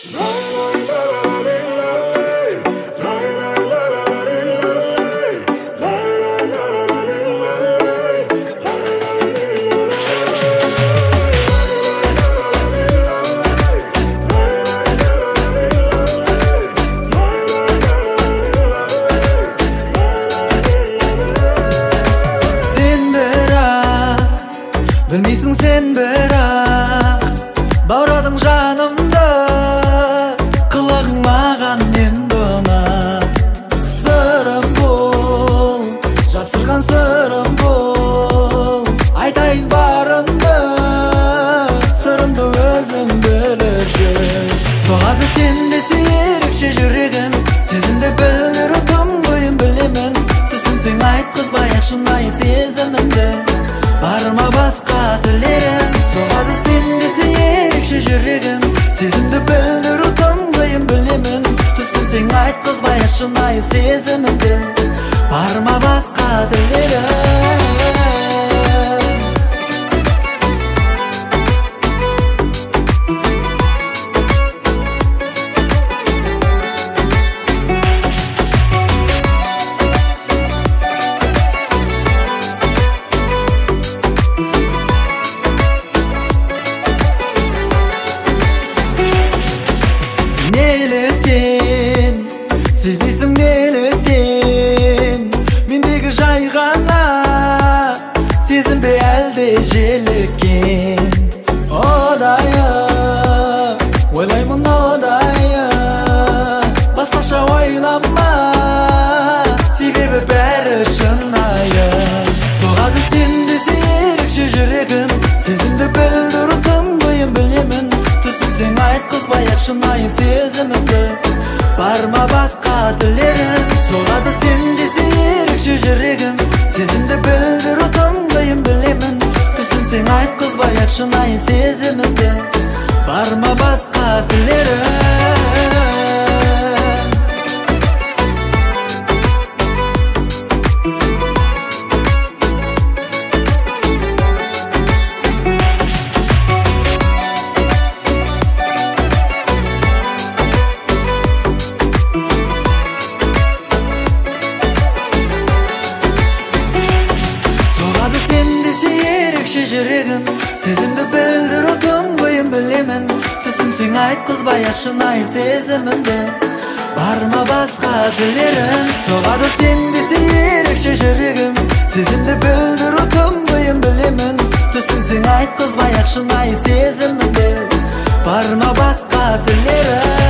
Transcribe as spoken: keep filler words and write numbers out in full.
Bilmeysin sen bırak Bağradım canımda Kılağmağan endi ona Sırım bul Jasırgan sırım bul Aytayın barındı Sırımdı özüm bilircin Soğadı sendesi erikşe жүрегim Сезімді білдір ұтым қойым білемін Түсін сен айт қызбай ақшынай сезімімді Barma басқа тілерім Соғады сендесі ерекше жүрегім Сезімді білдір ұтым қойым білемін Түсін сен айт қызбай шынайы сезімімді Барма басқа тілерім Сезбейсің неліктен Мендегі жай ғана Сезім бе әлде желіккен Одайы Ойлаймын одайы Басқаша ойлама Себебі бәрі шынайы Соғады сендесі ерекше жүрегім Сезімді білдір ұтым қойым білемін Түсін сен айт қызбай шынайы сезімімді Барма басқа тілерім Соғады сендесі ерекше жүрегім Сезімді білдір ұтым қойым білемін Түсін сен айт қызбай шынайы сезімімді Барма басқа тілерім жүрегім Сезімді білдір ұтым қойым білемін Түсін сен айт қызбай шынайы сезімімді Барма басқа тілерім Соғады сендесі ерекше жүрегім Сезімді білдір ұтым қойым білемін Түсін сен айт қызбай шынайы сезімімді Барма басқа тілерім